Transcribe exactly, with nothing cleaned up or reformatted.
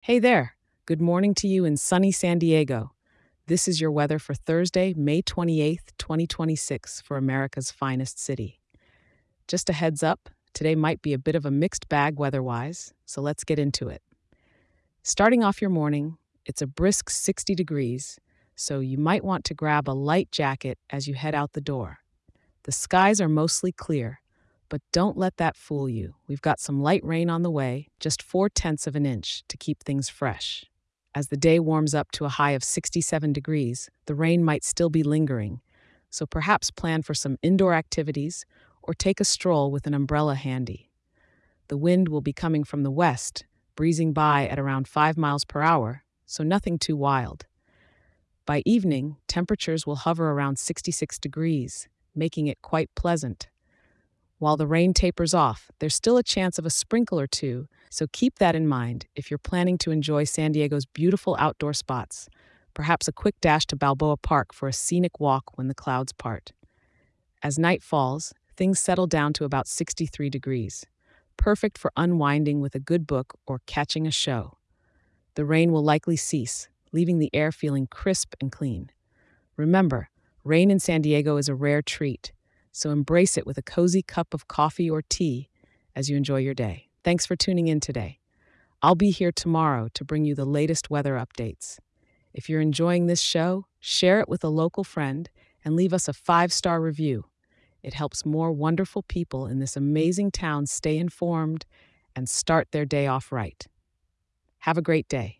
Hey there. Good morning to you in sunny San Diego. This is your weather for Thursday, May twenty-eighth, twenty twenty-six, for America's finest city. Just a heads up, today might be a bit of a mixed bag weather-wise, so let's get into it. Starting off your morning, it's a brisk sixty degrees, so you might want to grab a light jacket as you head out the door. The skies are mostly clear, but don't let that fool you. We've got some light rain on the way, just four tenths of an inch to keep things fresh. As the day warms up to a high of sixty-seven degrees, the rain might still be lingering, so perhaps plan for some indoor activities or take a stroll with an umbrella handy. The wind will be coming from the west, breezing by at around five miles per hour, so nothing too wild. By evening, temperatures will hover around sixty-six degrees, making it quite pleasant. While the rain tapers off, there's still a chance of a sprinkle or two, so keep that in mind if you're planning to enjoy San Diego's beautiful outdoor spots, perhaps a quick dash to Balboa Park for a scenic walk when the clouds part. As night falls, things settle down to about sixty-three degrees, perfect for unwinding with a good book or catching a show. The rain will likely cease, leaving the air feeling crisp and clean. Remember, rain in San Diego is a rare treat, so embrace it with a cozy cup of coffee or tea as you enjoy your day. Thanks for tuning in today. I'll be here tomorrow to bring you the latest weather updates. If you're enjoying this show, share it with a local friend and leave us a five-star review. It helps more wonderful people in this amazing town stay informed and start their day off right. Have a great day.